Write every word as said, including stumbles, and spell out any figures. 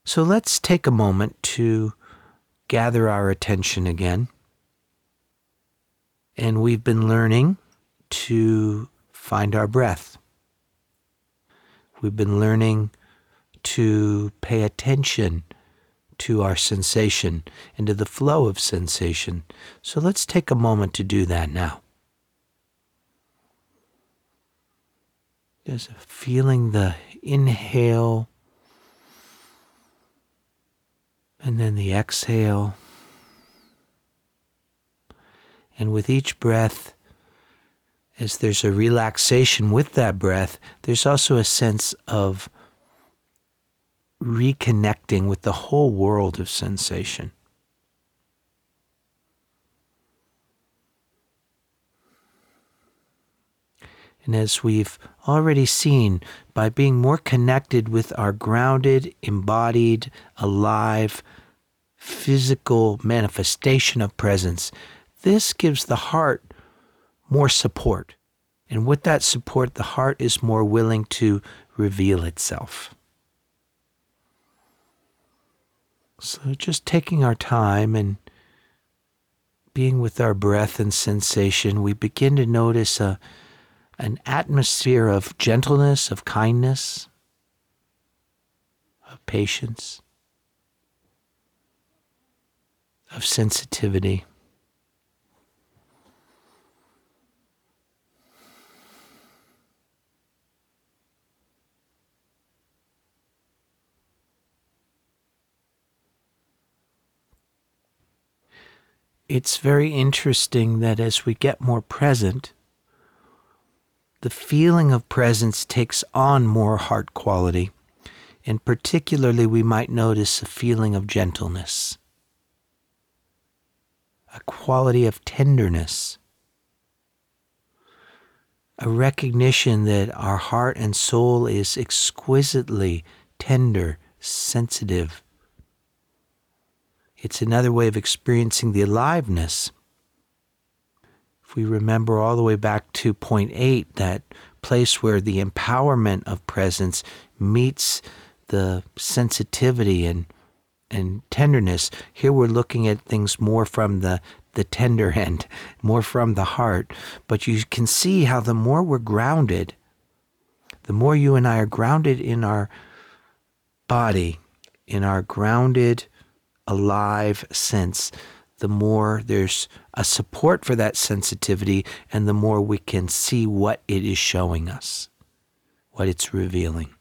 So let's take a moment to gather our attention again. And we've been learning to find our breath. We've been learning to pay attention to our sensation and to the flow of sensation. So let's take a moment to do that now. Just feeling the inhale and then the exhale. And with each breath, as there's a relaxation with that breath, there's also a sense of reconnecting with the whole world of sensation. And as we've already seen, by being more connected with our grounded, embodied, alive, physical manifestation of presence, this gives the heart more support. And with that support, the heart is more willing to reveal itself. So just taking our time and being with our breath and sensation, we begin to notice a, an atmosphere of gentleness, of kindness, of patience, of sensitivity. It's very interesting that as we get more present, the feeling of presence takes on more heart quality, and particularly we might notice a feeling of gentleness, a quality of tenderness, a recognition that our heart and soul is exquisitely tender, sensitive. It's another way of experiencing the aliveness. If we remember all the way back to point eight, that place where the empowerment of presence meets the sensitivity and and tenderness, here we're looking at things more from the, the tender end, more from the heart. But you can see how the more we're grounded, the more you and I are grounded in our body, in our grounded alive sense, the more there's a support for that sensitivity and the more we can see what it is showing us, what it's revealing.